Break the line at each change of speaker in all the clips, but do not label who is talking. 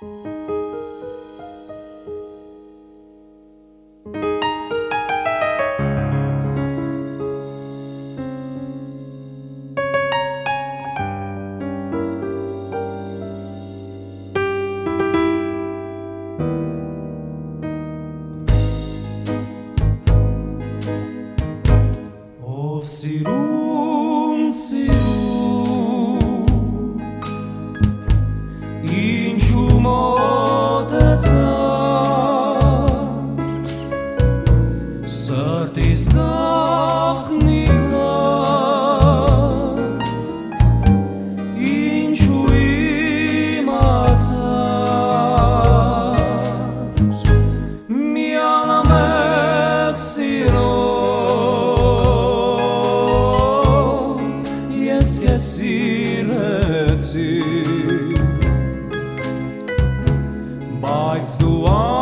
Սիրուն, սիրուն, ինչու մոտեցար, սրտիս գաղտնիքար, ինչու իմացար, մի անամեղ սիրո սիրեցի, բայց դու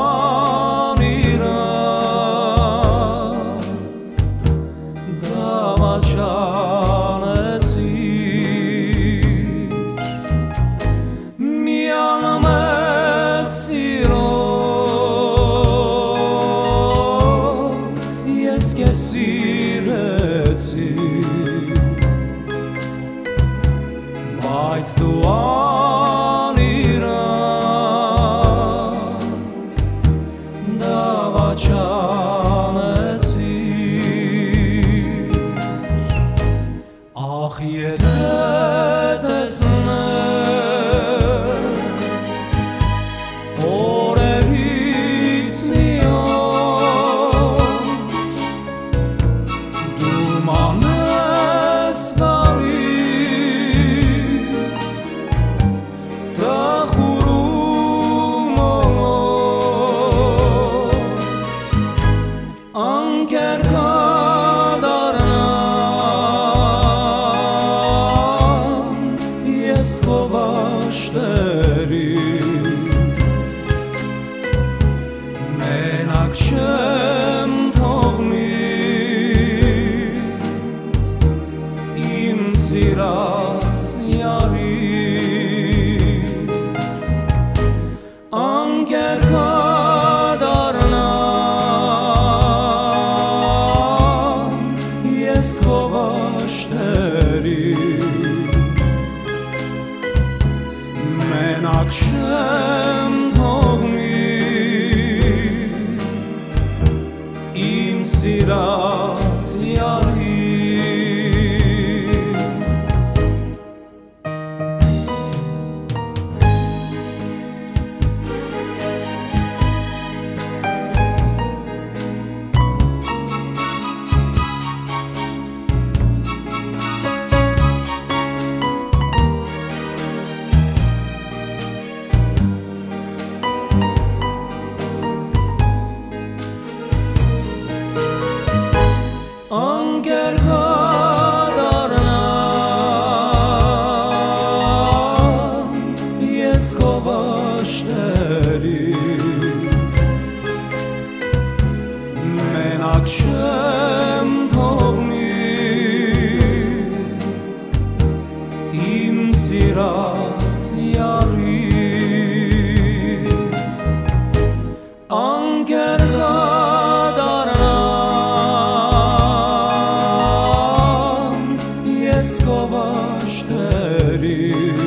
անիրավ դավաճանեցիր, մի անամեղ սիրով ես քեզ սիրեցի, բայց դու անիրավ դավաճանեցիր, ախ եթե տեսներ օրերից մի օր դու մանես գալիս Անքեր կդառնամ ես քո վաշտերի, մենակ չեմ թողնի իմ սիրած յարին, անքեր քո վաշտերի, մենակ չեմ թողնի իմ սիրած յարին, Անքեր կդառնամ ես քո վաշտերի, մենակ չեմ թողնի իմ սիրած յարին, անքեր ես քո վաշտերի,